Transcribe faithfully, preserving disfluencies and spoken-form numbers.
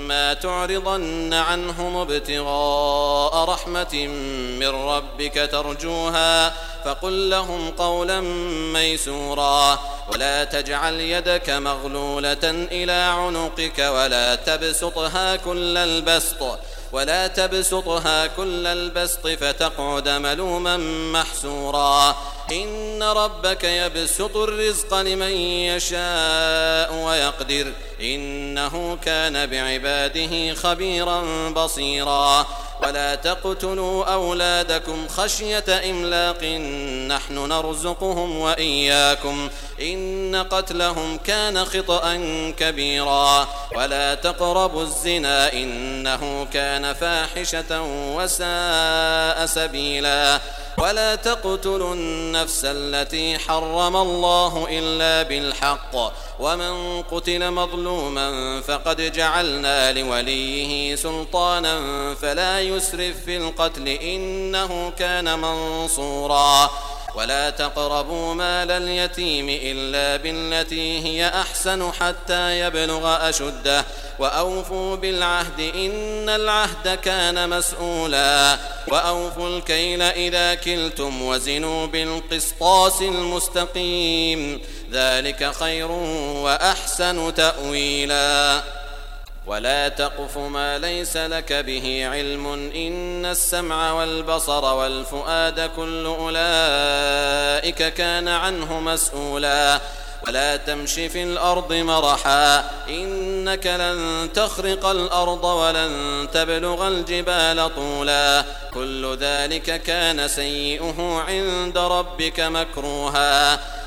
فإما تعرضن عنهم ابتغاء رحمة من ربك ترجوها فقل لهم قولا ميسورا ولا تجعل يدك مغلولة إلى عنقك ولا تبسطها كل البسط ولا تبسطها كل البسط فتقعد ملوما محسورا إن ربك يبسط الرزق لمن يشاء ويقدر إنه كان بعباده خبيرا بصيرا ولا تقتلوا أولادكم خشية إملاق نحن نرزقهم وإياكم إن قتلهم كان خطأ كبيرا ولا تقربوا الزنا إنه كان فاحشة وساء سبيلا ولا تقتلوا النفس التي حرم الله إلا بالحق ومن قتل مظلوما فقد جعلنا لوليه سلطانا فلا يسرف في القتل إنه كان منصورا ولا تقربوا مال اليتيم إلا بالتي هي أحسن حتى يبلغ أشده وأوفوا بالعهد إن العهد كان مسؤولا وأوفوا الكيل إذا كلتم وزنوا بالقسطاس المستقيم ذلك خير وأحسن تأويلا ولا تقف ما ليس لك به علم إن السمع والبصر والفؤاد كل أولئك كان عنه مسؤولا ولا تمش في الأرض مرحا إنك لن تخرق الأرض ولن تبلغ الجبال طولا كل ذلك كان سيئه عند ربك مكروها